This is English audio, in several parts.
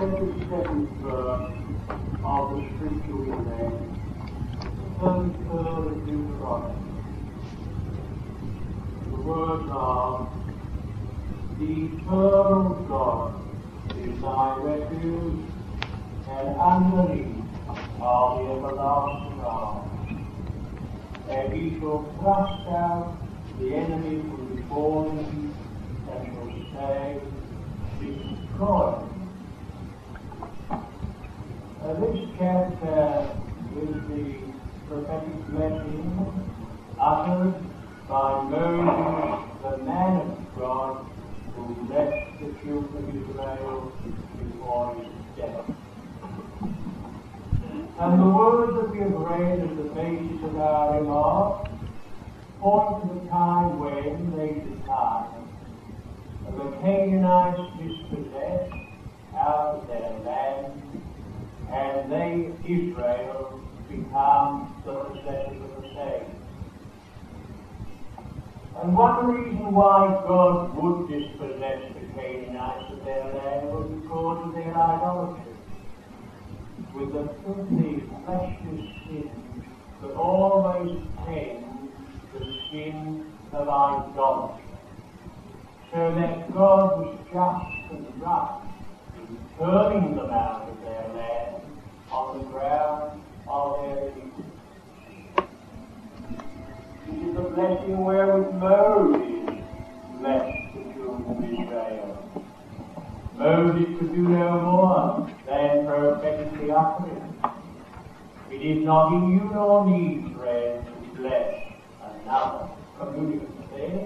27th verse of the scripture we read, 33rd of Deuteronomy. The words are, "The eternal God is thy refuge, and underneath are the everlasting arms. And he shall thrust out the enemy from before thee, and shall say, destroy." This chapter is the prophetic blessing uttered by Moses, the man of God, who left the children of Israel before his death. And the words that we have read as the basis of our remarks point to the time when, later time, the Canaanites dispossessed out of their land, and they, Israel, become the possessors of the same. And one reason why God would dispossess the Canaanites of their land was because of their idolatry, with the filthy, fleshless sin that always tends the sin of idolatry. So that God was just and right in turning them out of their land on the ground of their iniquity. This is the blessing wherewith Moses blessed the children of Israel. Moses could do no more than prophetically utter it. It is not in you nor me, friends, to bless another community.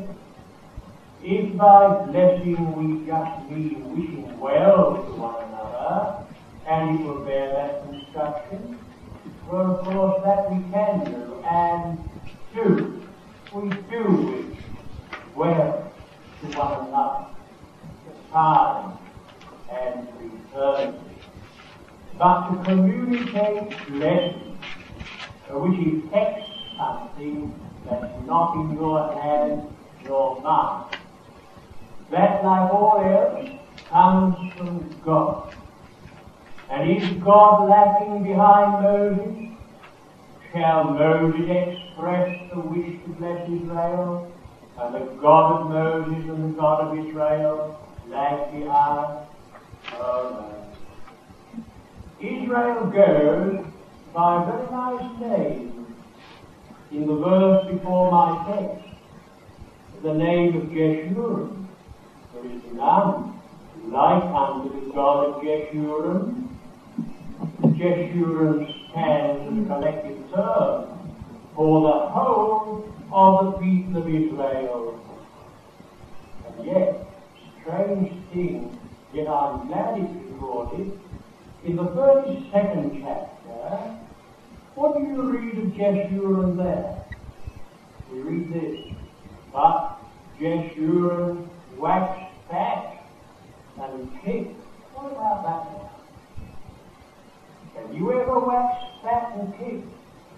If by blessing we just mean wishing well to one another, and it will bear that construction, well, of course, that we can do, and do. We do wish well to one another, to time and to eternity. But to communicate blessing, which effects something that's not in your hand nor mine, that, like all else, comes from God. And is God lacking behind Moses? Shall Moses express the wish to bless Israel, and the God of Moses and the God of Israel lag behind? Oh no. Israel goes by a very nice name in the verse before my text, the name of Jeshurun. There is none like unto the God of Jeshurun. Jeshurun stands as a collective term for the whole of the people of Israel. And yet, strange thing, yet I'm glad it's recorded, in the 32nd chapter, what do you read of Jeshurun there? We read this, "But Jeshurun waxed fat and kicked." What about that now? Have you ever waxed fat and kicked?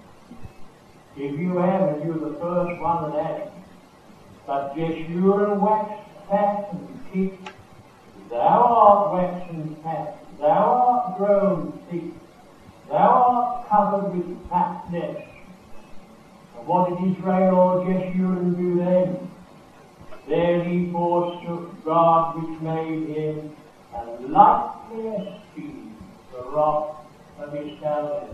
If you have, you're the first one that has. But Jeshurun waxed fat and kicked. Thou art waxed and fat. Thou art grown thick. Thou art covered with fatness. And what did Israel or Jeshurun do then? There he forsook God which made him, and lightly esteemed the rock of his salvation.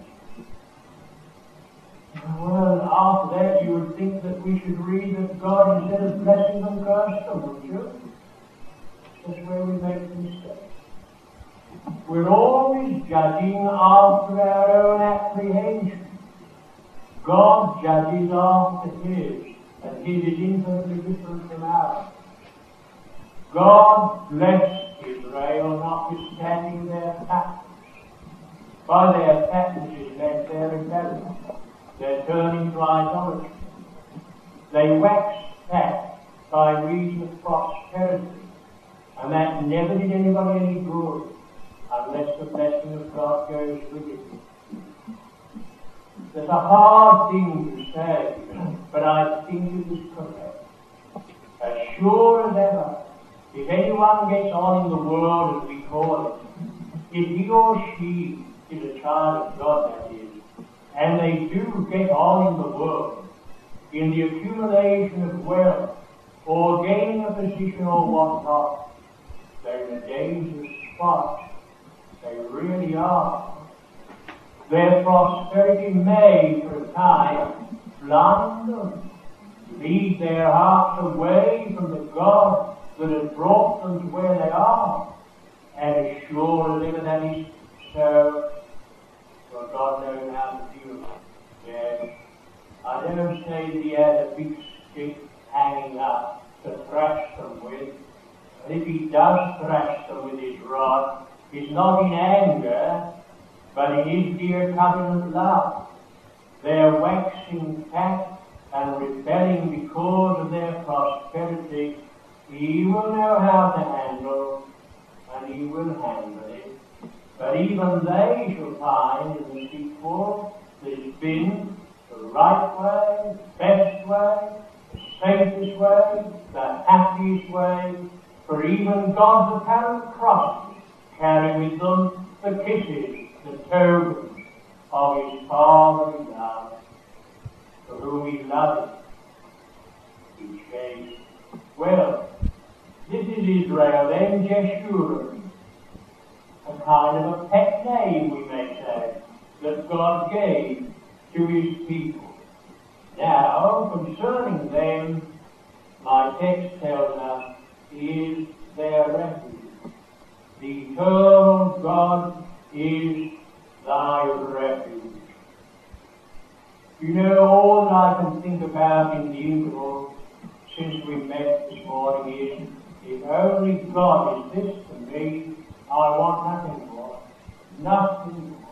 Well, after that you would think that we should read that God, instead of blessing them, cursed them, wouldn't you? That's where we make the mistake. We're always judging after our own apprehension. God judges after his, and his is infinitely different from ours. God blessed Israel notwithstanding their fatness. By their fatness is meant their rebellion, their turning to idolatry. They waxed fat by reason of prosperity, and that never did anybody any good unless the blessing of God goes with it. It's a hard thing to say, but I think it is correct. As sure as ever, if anyone gets on in the world, as we call it, if he or she is a child of God, that is, and they do get on in the world, in the accumulation of wealth, or gaining a position or whatnot, they're in a dangerous spot. They really are. Their prosperity may, for a time, blind them, lead their hearts away from the God that has brought them to where they are. And as sure as ever that is so, for God knows how to do it. Yes. I don't say that he has a big stick hanging up to thrash them with. And if he does thrash them with his rod, it's not in anger, but in his dear covenant love. They're waxing fat and rebelling because of their prosperity. He will know how to handle, and he will handle it. But even they shall find in the sequel that it's been the right way, the best way, the safest way, the happiest way, for even God's apparent crosses carry with them the kisses, the tokens of his fatherly love, for whom he loved each case. Well, this is Israel, then Jeshurun, a kind of a pet name, we may say, that God gave to his people. Now, concerning them, my text tells us, is their refuge. The eternal God is thy refuge. You know, all that I can think about in the interval since we met this morning is, if only God is this to me, I want nothing more. Nothing more.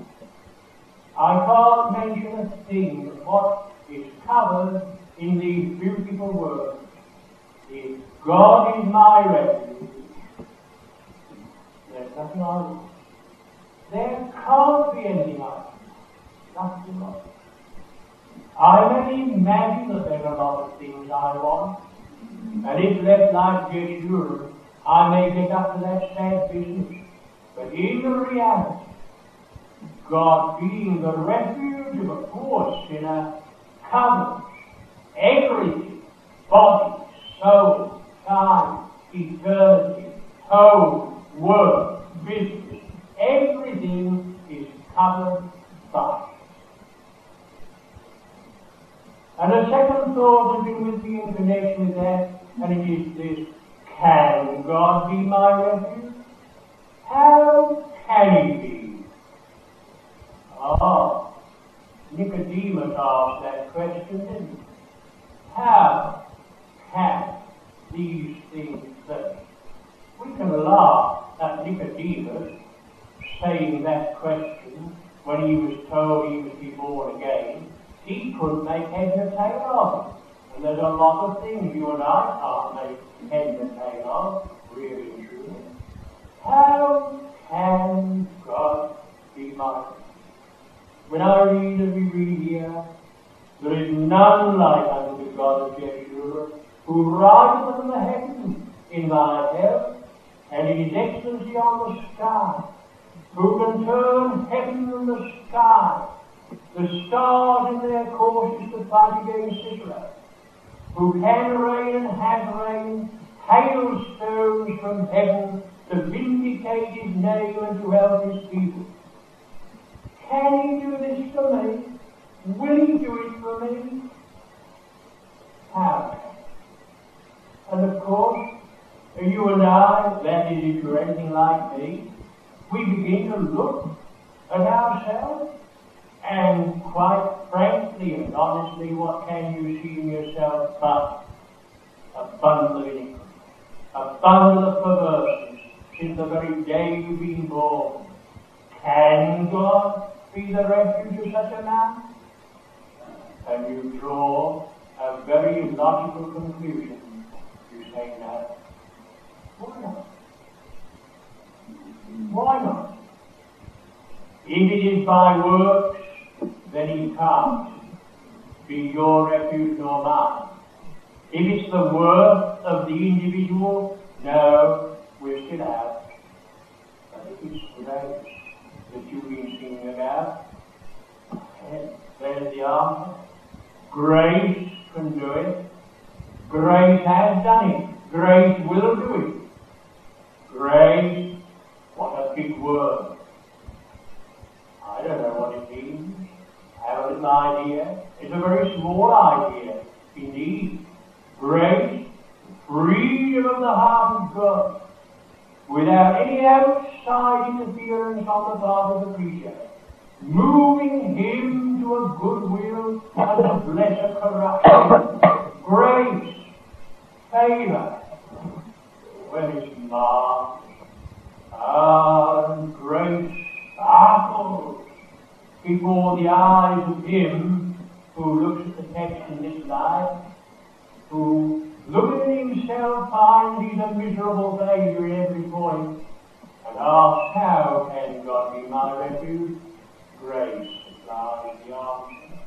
I can't mention a thing of what is covered in these beautiful words. If God is my refuge, there's nothing I want. There can't be anything I want. Nothing else. I may imagine that there are a lot of things I want, and if left like Jeshurun, I may get up to that sad business. But in the reality, God being the refuge of a poor sinner covers everything: body, soul, time, eternity, home, work, business. Everything is covered by it. And a second thought has been with me in connection with that, and it is this: can God be my refuge? How can he be? Nicodemus asked that question, didn't he? How can these things be? We can laugh at Nicodemus saying that question when he was told he was to be born again. He couldn't make head or tail of it. And there's a lot of things you and I can't make head or tail of, really and truly. How can God be my refuge? When I read as we read here, there is none like unto the God of Jeshurun, who rideth from the heavens in thy health, and in his excellency on the sky, who can turn heaven and the sky, the stars in their courses to fight against Israel, who can rain and has rained hailstones from heaven to vindicate his name and to help his people. Can he do this for me? Will he do it for me? How? And of course, you and I, that is, if you're anything like me, we begin to look at ourselves, and quite frankly and honestly, what can you see in yourself but a bundle of iniquity, a bundle of perverseness since the very day you've been born? Can God be the refuge of such a man? And you draw a very logical conclusion. You say no. Why not? Why not? If it is by works, then he can't be your refuge nor mine. If it's the worth of the individual, no, we're still out. But if it's the grace that you've been singing about? There's the answer. Grace can do it. Grace has done it. Grace will do it. Grace, what a big word. I don't know what it means. I have a little idea. It's a very small idea. Indeed, grace, freedom of the heart of God, without any outside interference on the part of the preacher, moving him to a good will and to bless a corruption. Grace, favor, when it's marked, and grace sparkles before the eyes of him who looks at the text in this life, who, looking at himself, finds he's a miserable failure in every point, and asks, how can God be my refuge? Grace supplies the answer,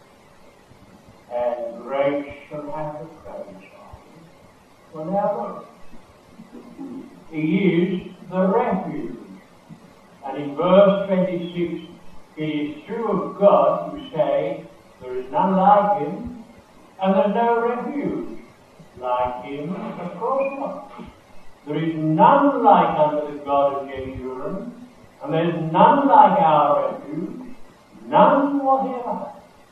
and grace shall have the praise of it. Well, now look, he is the refuge, and in verse 26, it is true of God who say, there is none like him, and there's no refuge like him. Of course not. There is none like unto the God of Jeshurun, and there is none like our refuge, none whatever.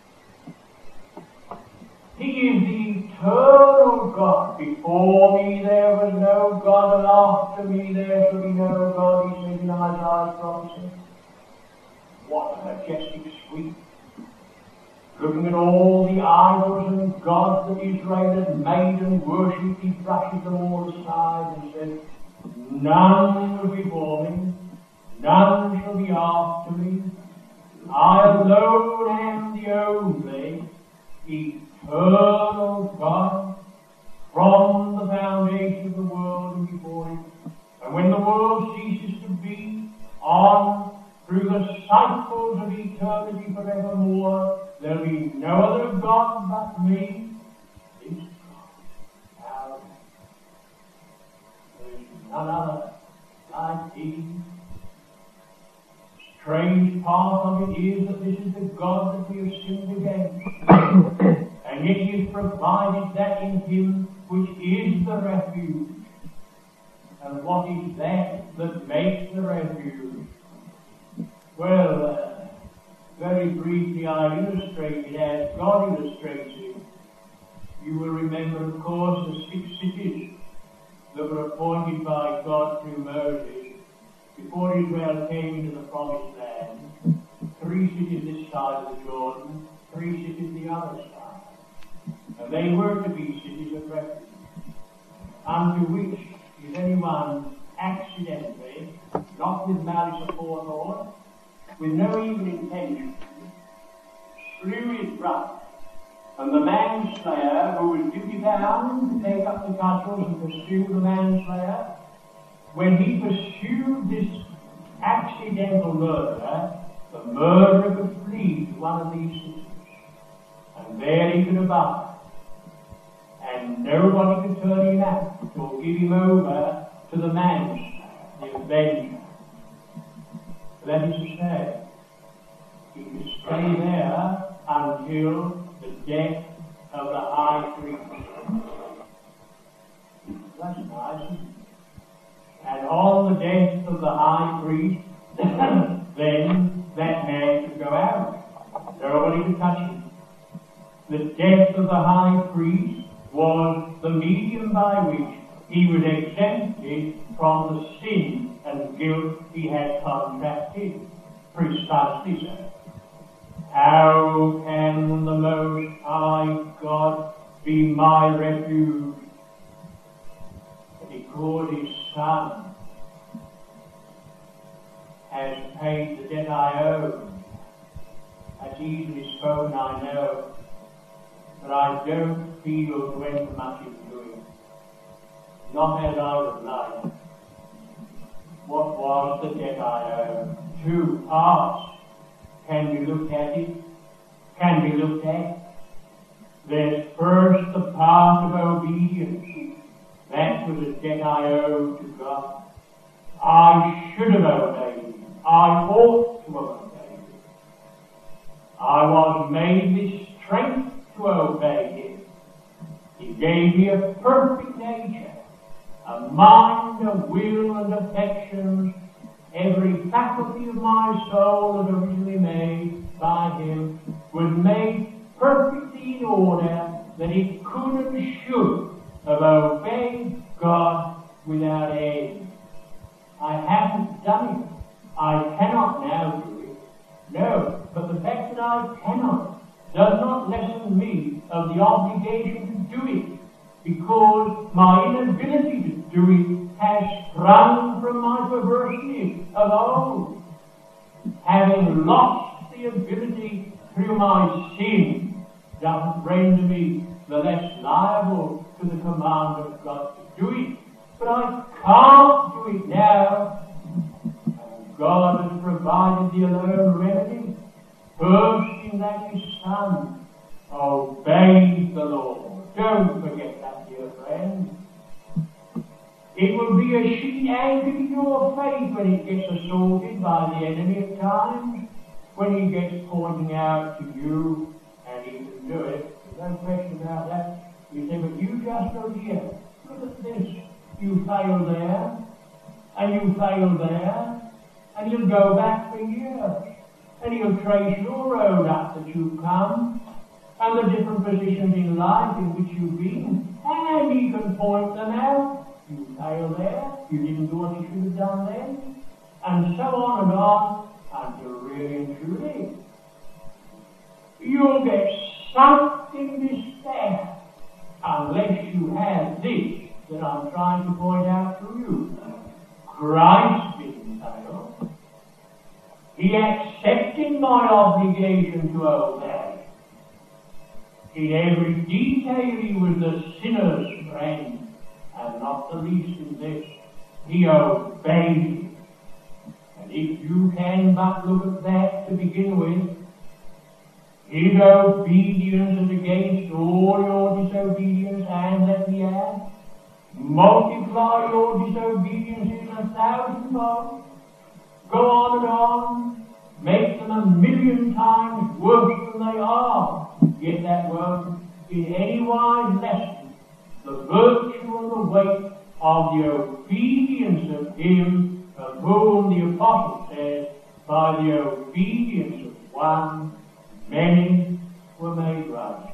He is the eternal God. Before me there was no God, and after me there shall be no God, he said in Isaiah's prophecy. What a majestic sweep. Looking at all the idols and gods that Israel had made and worshipped, he brushes them all aside and says, none will be before me, none shall be after me. I alone am the only eternal God from the foundation of the world and before it. And when the world ceases to be, on through the cycles of eternity forevermore, there will be no other God but me. This God. Now, there is none other like thee. Strange part of it is that this is the God that we have sinned against. And yet he has provided that in him which is the refuge. And what is that makes the refuge? Well, very briefly I illustrate it as God illustrates it. You will remember, of course, the 6 cities that were appointed by God through Moses before Israel came into the promised land. 3 cities this side of the Jordan, 3 cities the other side. And they were to be cities of refuge, unto which, if anyone accidentally, not with malice aforethought, with no evil intention, slew his brother, and the manslayer, who was duty bound to take up the cudgels and pursue the manslayer, when he pursued this accidental murderer, the murderer could flee to one of these cities, and there he could abide, and nobody could turn him out or give him over to the manslayer, the avenger. That is to say, he could stay there until the death of the high priest. That's nice. And on the death of the high priest, then that man could go out. Nobody could touch him. The death of the high priest was the medium by which he was exempted from the sin and guilt he had contracted. Precisely so. How can the Most High God be my refuge? Because his Son has paid the debt I owe. That's easily spoken, I know, but I don't feel to enter much into it. Not as I would like. What was the debt I owe? 2 parts can be looked at it, can be looked at. There's first the part of obedience. That was a debt I owed to God. I should have obeyed him. I ought to have obeyed him. I was made with strength to obey him. He gave me a perfect nature, a mind, a will, and affections. Every faculty of my soul that originally made by him was made perfectly in order that it could and should have obeyed God without aid. I haven't done it. I cannot now do it. No, but the fact that I cannot does not lessen me of the obligation to do it, because my inability to do it has sprung from my perversity of old. Having lost the ability through my sin doesn't render me the less liable to the command of God to do it. But I can't do it now. And God has provided the alone remedy. First in that his Son obeyed the Lord. Don't forget that, dear friend. It will be a sheet anchor to your faith when it gets assaulted by the enemy at times, when he gets pointing out to you, and he can do it. There's no question about that. You say, but you just go here. Look at this. You fail there, and you fail there, and you'll go back for years. And he'll trace your road up that you've come, and the different positions in life in which you've been, and he can point them out. You failed there, you didn't do what you should have done then, and so on, until really and truly you'll get sunk in despair unless you have this that I'm trying to point out to you. Christ didn't fail. He accepted my obligation to obey. In every detail he was the sinner's friend, and not the least in this, he obeyed. And if you can but look at that to begin with, his obedience is against all your disobedience, and let me add, multiply your disobediences 1,000-fold. Go on and on, make them 1,000,000 times worse than they are. Yet that won't in any wise lessen the virtue and the weight of the obedience of him of whom the apostle says, by the obedience of one, many were made righteous.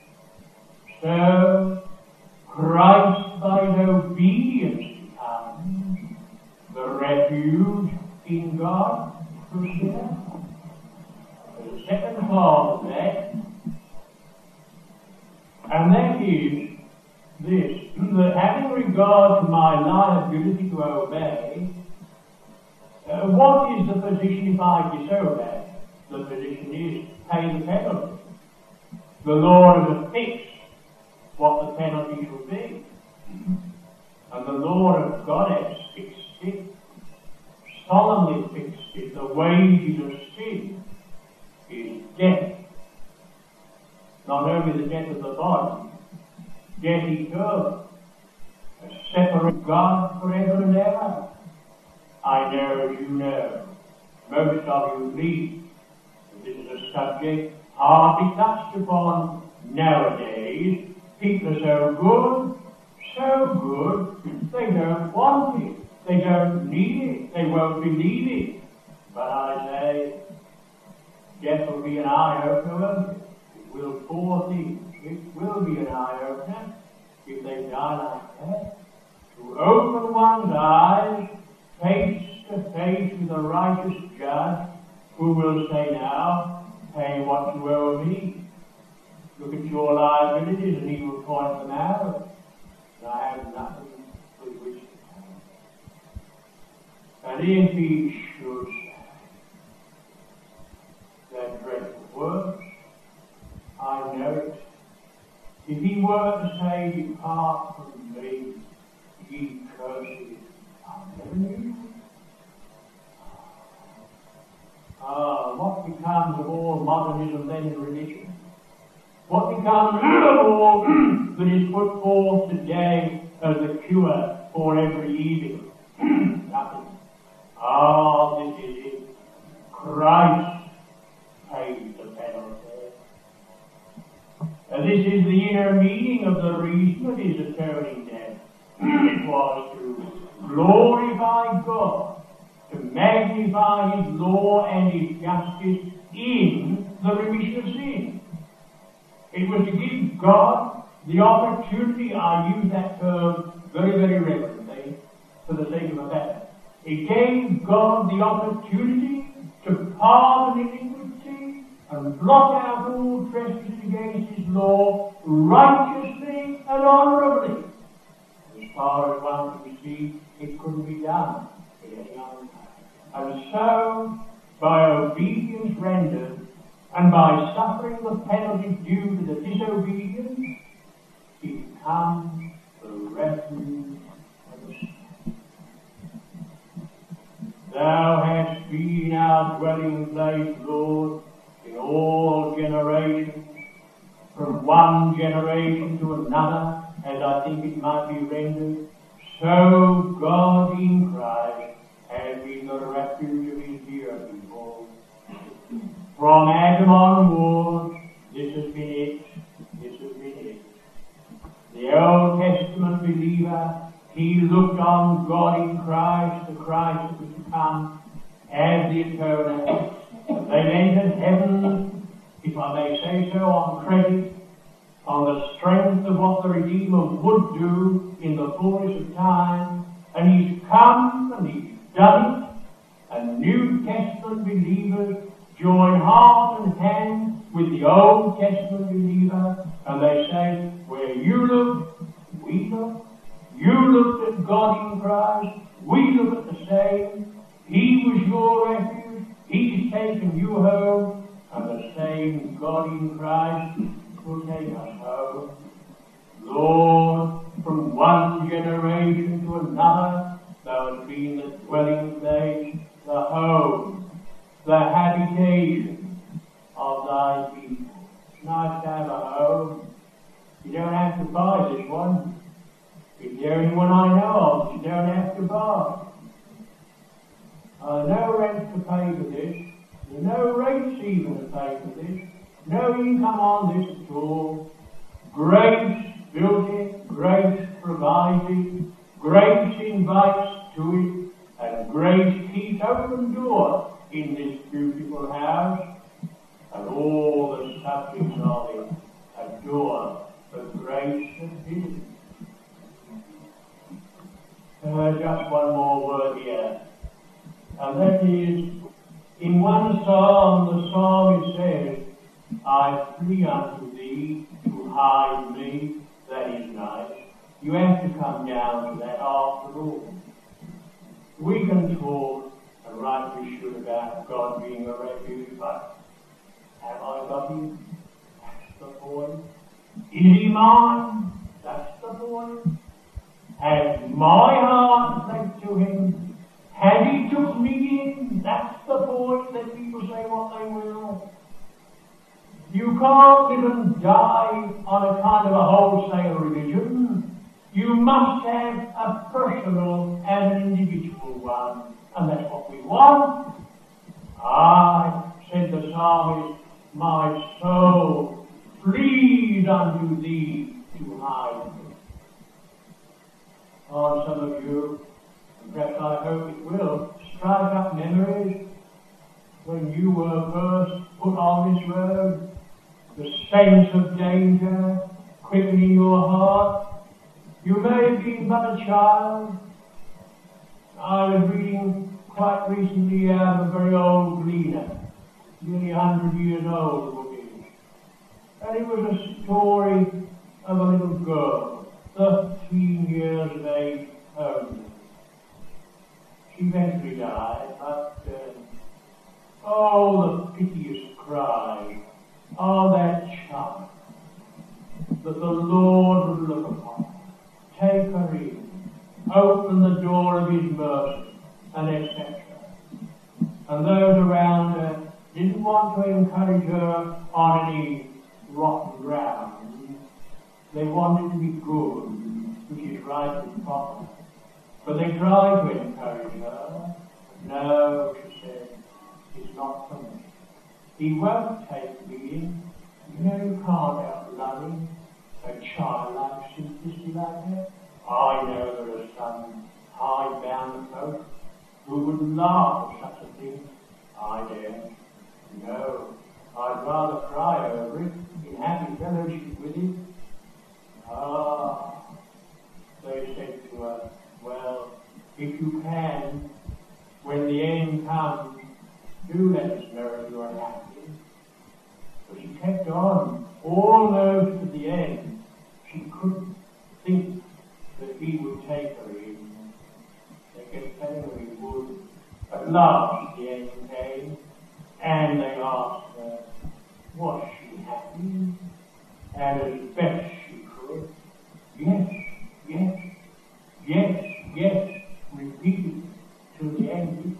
So, Christ by his obedience becomes the refuge in God through sin. The second part of that, and that is this, that having regard to my liability to obey, what is the position if I disobey? The position is pay the penalty. The Lord has fixed what the penalty shall be. And the Lord of God has fixed it, solemnly fixed it. The wages of sin is death. Not only the death of the body, death eternal, a separate God forever and ever. I know, as you know, most of you believe that this is a subject hardly touched upon nowadays. People are so good, they don't want it, they don't need it, they won't believe it. But I say, death will be an eye-opener. It will pour things. It will be an eye-opener if they die like that. To open one's eyes face to face with a righteous judge who will say, now, pay what you owe me. Look at your liabilities, and he will point them out. And I have nothing with which to pay. And if he should say that dreadful words, I know it. If he were to say, depart from me, ye cursed, I never knew you. What becomes of all modernism then in religion? What becomes of all that is put forth today as a cure for every evil? Nothing. This is it. Christ paid the penalty. And this is the inner meaning of the reason of his atoning death. It was to glorify God, to magnify his law and his justice in the remission of sin. It was to give God the opportunity, I use that term very, very reverently, for the sake of a better. It gave God the opportunity to pardon iniquity and blot out all trespass against his law righteously and honourably. As far as one could see, it couldn't be done in any other way. And so, by obedience rendered, and by suffering the penalty due to the disobedience, he becomes the refuge of the saints. Thou hast been our dwelling place, Lord, in all generations, from one generation to another, as I think it might be rendered. So God in Christ has been the refuge of his dear people. From Adam onwards, this has been it. This has been it. The Old Testament believer, he looked on God in Christ, the Christ that was to come, as the atoner. They entered heaven, if I may say so, on credit, on the strength of what the Redeemer would do in the fullness of time. And he's come and he's done it. And New Testament believers join heart and hand with the Old Testament believer, and they say, where you look, we look. You looked at God in Christ, we look at the same. He was your refuge, he's taken you home, and the same God in Christ will take us home. Lord, from one generation to another, thou hast been the dwelling place, the home, the habitation of thy people. It's nice to have a home. You don't have to buy this one. It's the only one I know of you don't have to buy. No rent to pay for this. There's no rates even to pay for this. No income on this at all. Grace built it, grace provides it, grace invites to it, and grace keeps open door in this beautiful house, and all the subjects of it adore the grace of his. Just one more word here, and that is, in one psalm, the psalmist says, I flee unto thee to hide me. That is nice. You have to come down to that after all. We can talk, and rightly should, about God being a refuge, but have I got him? That's the point. Is he mine? That's the point. Has my heart led to him? Has he took me in? That's the point. Let people say what they will. You can't live and die on a kind of a wholesale religion. You must have a personal and an individual one. And that's what we want. I, said the psalmist, my soul flees unto thee to hide me. Oh, some of you, and perhaps I hope it will, strike up memories when you were first put on this road, the sense of danger quickening your heart. You may have been but a child. I was reading quite recently out of a very old gleaner, nearly 100 years old, the book is. And it was a story of a little girl, 13 years of age only. She eventually died, but oh, the piteous cry of that child that the Lord would look upon, take her in, open the door of his mercy, and etc. And those around her didn't want to encourage her on any rotten ground. They wanted to be good, which is right and proper. But they tried to encourage her. No, she said, is not for me. He won't take me in. You know, you can't help loving a childlike simplicity like that. I know there are some high-bound folk who would laugh at such a thing. I dare. No, I'd rather cry over it in happy fellowship with it. Ah, they said to us, well, if you can, when the end comes, do let us know if you are happy. But she kept on, almost to the end. She couldn't think that he would take her in. They kept telling her he would. At last the end came, and they asked her, was she happy? And as best she could, yes, yes, yes, yes, repeated to the end.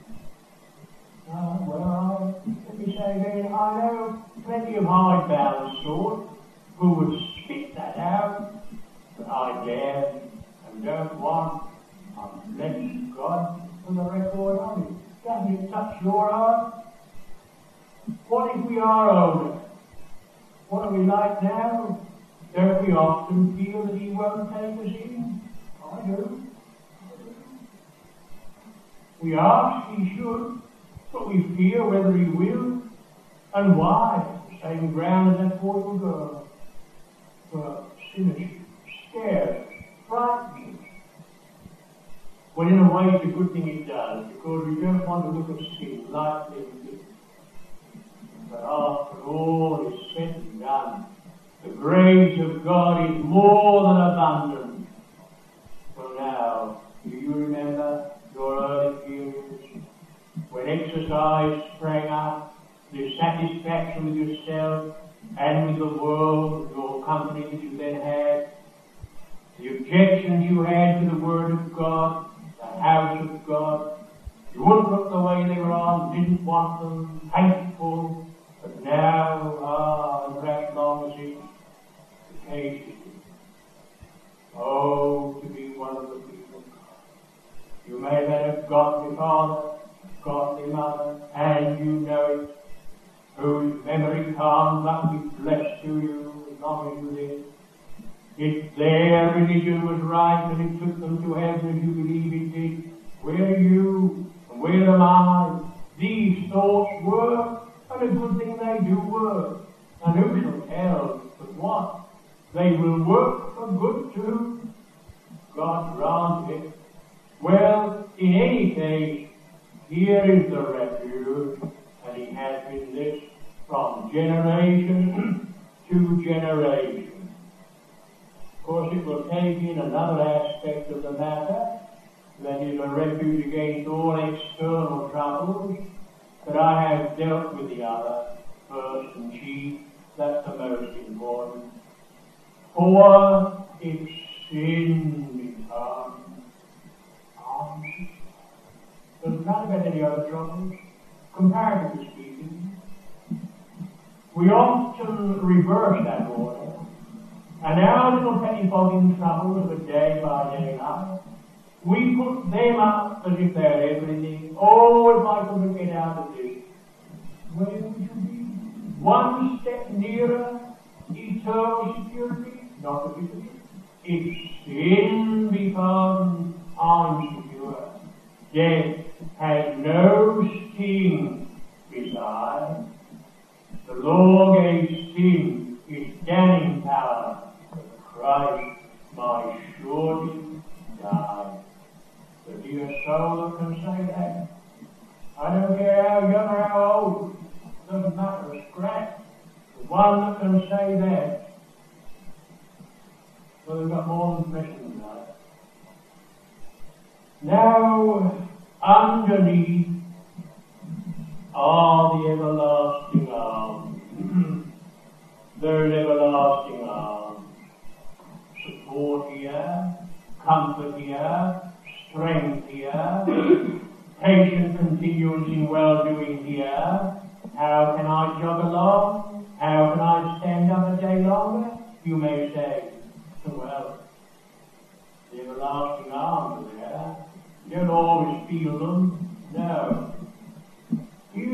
Well, let me say again, I know plenty of high-bound sort who would spit that out, but I dare and don't want. I'm blessed God for the record of it. Doesn't it touch your heart? What if we are older? What are we like now? Don't we often feel that he won't take us in? I do. We ask he should, but we fear whether he will, and why. The same ground as that poor little girl. But symmetry scares us, frightens us. Well, in a way, it's a good thing it does, because we don't want to look at sin lightly. But after all is said and done, the grace of God is more than abundant. Well, now, do you remember your early periods when exercise sprang up, dissatisfaction with yourself and with the world, your company that you then had, the objections you had to the Word of God, the house of God? You wouldn't look the way they were on, didn't want them, hateful, but now, and perhaps long as it's the case is. Oh, to be one of the people of God. You may have had a godly father, godly mother, and you know it, whose memory can't but be blessed to you as long as you live. If their religion was right and it took them to heaven as you believe it did, where are you and where am I? These thoughts work, and a good thing they do work. And who shall tell but what? They will work for good too. God grant it. Well, in any case, here is the refuge, and he has been this from generation to generation. Of course, it will take in another aspect of the matter, that is a refuge against all external troubles, but I have dealt with the other first and chief. That's the most important. For if sin becomes doesn't matter about any other troubles, comparatively speaking. We often reverse that order, and our little pettifogging troubles of a day-by-day life, we put them up as if they're everything. Oh, if I could get out of this, where would you be? One step nearer eternal security? Not a bit of it. If sin becomes unsecure, death has no sting besides. The law gave sin its damning power, but Christ might surely die. The dear soul that can say that. I don't care how young or how old, it doesn't matter a scrap. The one that can say that, well, they've got more than flesh than that. Now, underneath are the everlasting arms. Those everlasting arms. Support here, comfort here, strength here, patient continuance in well-doing here. How can I jog along? How can I stand up a day longer? You may say, well, the everlasting arms are there. You don't always feel them. No. You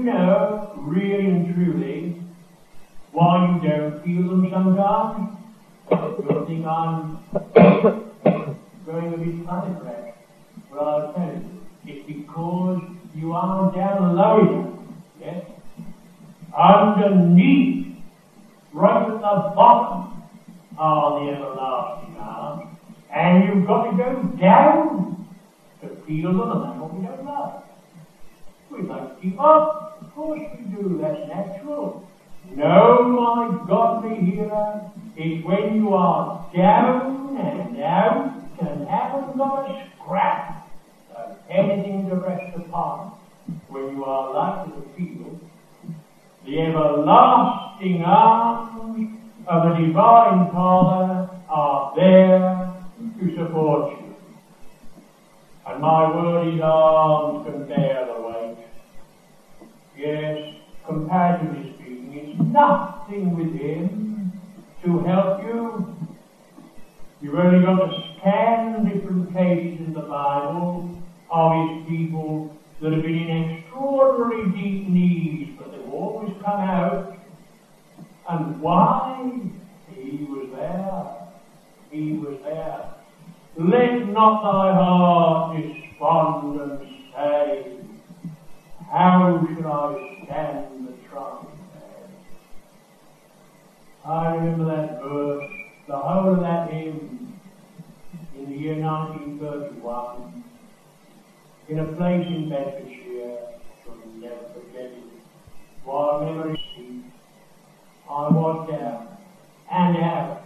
think I'm going a bit funny, perhaps. Well, I'll tell you. It's because you are down low enough, yes? Underneath, right at the bottom, are the everlasting arms. And you've got to go down to feel them, and that's what we don't love. We'd like to keep up. Of course we do. That's natural. No, my godly hearer, it's when you are down and out and haven't got a scrap of anything to rest upon, when you are likely to feel the everlasting arms of the Divine Father are there to support you. And my word, his arms can bear the weight. Yes, comparatively speaking, it's nothing with him to help you. You've only got to scan different cases in the Bible of his people that have been in extraordinary deep needs, but they've always come out. And why? He was there. He was there. Let not thy heart despond and say, how should I stand the trial? I remember that verse, the whole of that hymn, in the year 1931, in a place in Bedfordshire, shall never forget it, while memory speaks, I was down and out.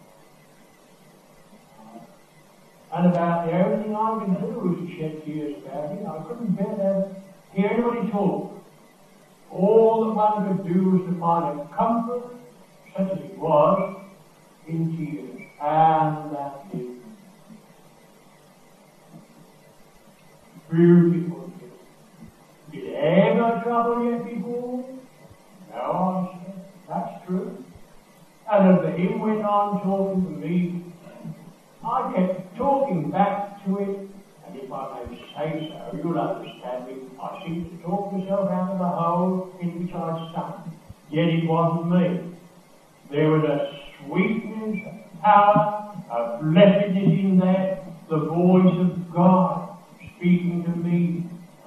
And about the only thing I could do was to shed tears about it. I couldn't bear to hear anybody talk. All that one could do was to find a comfort, such as it was, in tears. And that's it. Beautiful. Did it ever trouble you before? No, I said. That's true. And as the hymn went on talking to me, I kept talking back to it, and if I may say so, you'll understand me, I seemed to talk myself out of the hole in which I'd sung. Yet it wasn't me. There was a sweetness, a power, a blessedness in there, the voice of God speaking to me.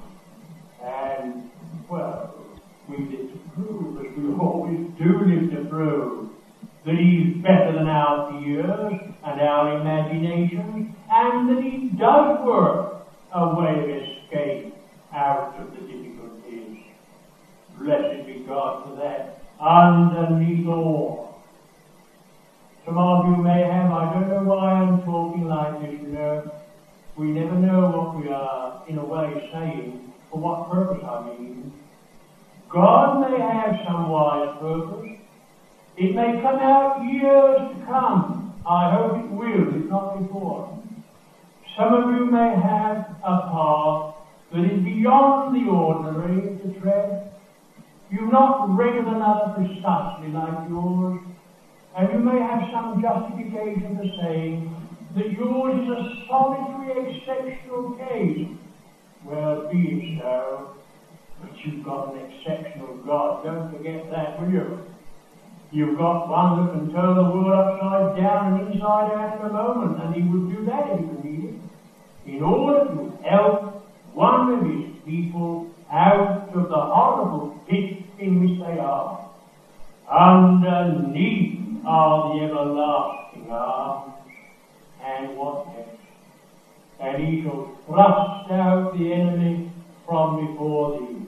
And, well, we live to prove, as we always do live to prove, that he's better than our fears and our imaginations, and that he does work a way of escape out of the difficulties. Blessed be God for that. Underneath all. Some of you may have, I don't know why I'm talking like this, you know. We never know what we are, in a way, saying, for what purpose I mean. God may have some wise purpose. It may come out years to come. I hope it will, if not before. Some of you may have a path that is beyond the ordinary to tread. You've not read another precisely like yours, and you may have some justification for saying that yours is a solitary, exceptional case. Well, be it so, but you've got an exceptional God. Don't forget that, will you? You've got one that can turn the world upside down and inside out in a moment, and he would do that if he needed, in order to help one of his people out of the horrible pit in which they are. Underneath are the everlasting arms, and what next? And he shall thrust out the enemy from before thee.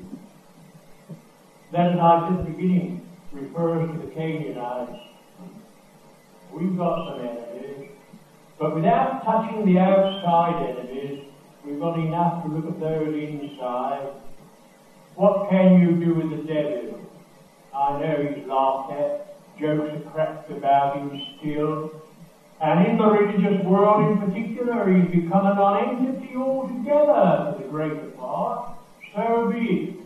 That, as I said at the beginning, refers to the Canaanites. We've got some enemies, but without touching the outside enemies, we've got enough to look at those inside. What can you do with the devil? I know he's laughed at, jokes are cracked about him still, and in the religious world in particular, he's become a non-entity altogether for the greater part. So be it.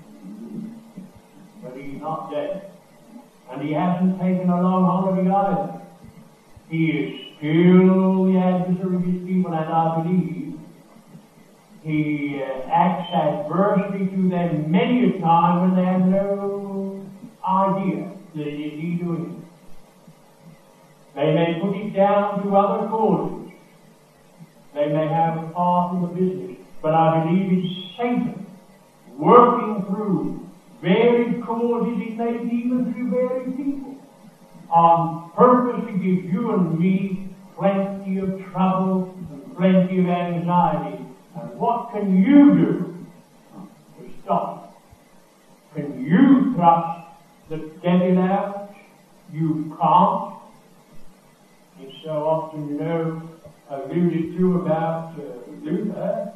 But he's not dead. And he hasn't taken a long holiday either. He is still the adversary of his people, and I believe he acts adversely to them many a time when they have no idea that it is he doing it. They may put it down to other causes. They may have a part in the business. But I believe it's Satan working through varied causes, it may be even through varied people, on purpose to give you and me plenty of trouble and plenty of anxiety. And what can you do to stop it? Can you thrust the devil out? You can't. It's so often, alluded to about Luther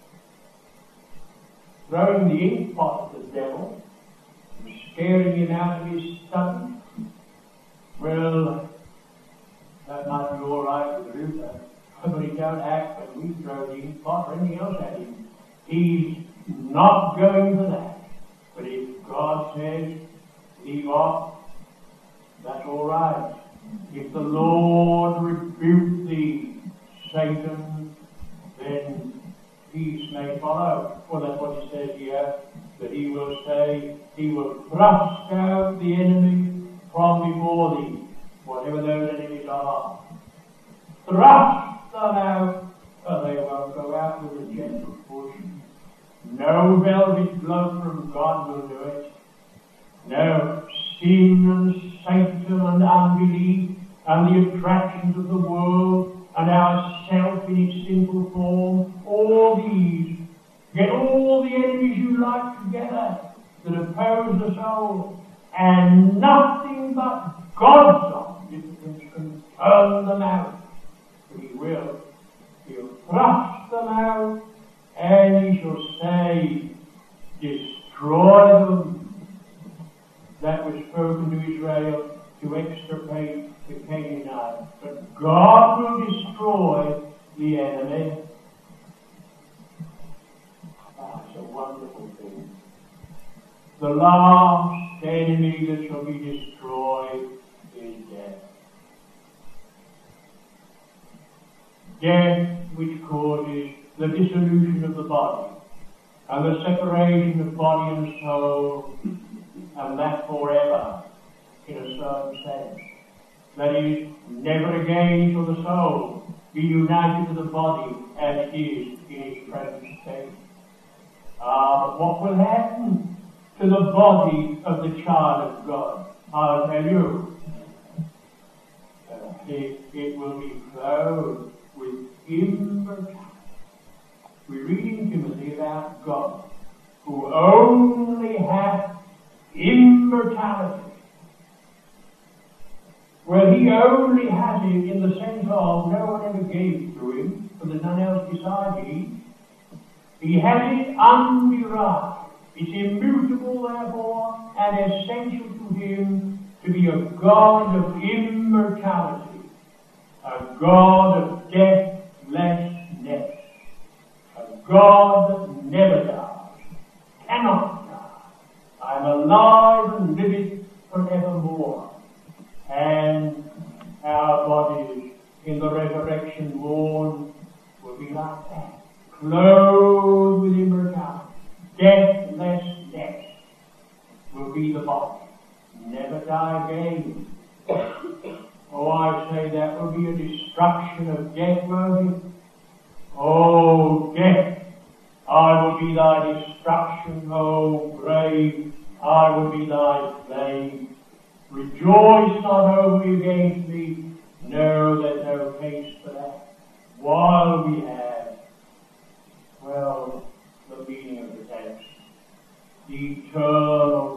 throwing the ink pot at the devil, scaring him out of his study. Well, that might be all right with Luther, but he don't act when we throw the ink pot or anything else at him. He's not going for that. But if God says, leave off, that's all right. If the Lord rebuke thee, Satan, then peace may follow. Well, that's what he says here, that he will say, he will thrust out the enemy from before thee, whatever those enemies are. Thrust them out, and they won't go out with a gentle push. No velvet glove from God will do it. No, sin and Satan and unbelief and the attractions of the world and ourself in its sinful form, all these, get all the enemies you like together that oppose the soul, and nothing but God's omnipotence can turn them out. But he will. He'll thrust them out, and he shall say, destroy them. That was spoken to Israel to extirpate the Canaanites. But God will destroy the enemy. That's a wonderful thing. The last enemy that shall be destroyed is death. Death which causes the dissolution of the body and the separation of body and soul, and that forever, in a certain sense. That is, never again shall the soul be united to the body as it is in its present state. But what will happen to the body of the child of God? I'll tell you. It will be clothed with immortality. We read in Timothy about God, who only hath immortality. Well, he only has it in the sense of no one ever gave it to him, for there's none else beside him. He has it underived. It's immutable, therefore, and essential to him to be a God of immortality, a God of deathlessness, a God that never dies, cannot die. I am alive and living forevermore. And our bodies in the resurrection morn will be like that, clothed with immortality. Deathlessness will be the body. Never die again. Oh, I say that will be a destruction of death, won't it? Oh, death, I will be thy destruction. Oh, grave, I will be thy flame. Rejoice not over me against me. No, there's no case for that. While we have, well, the meaning of the text, the eternal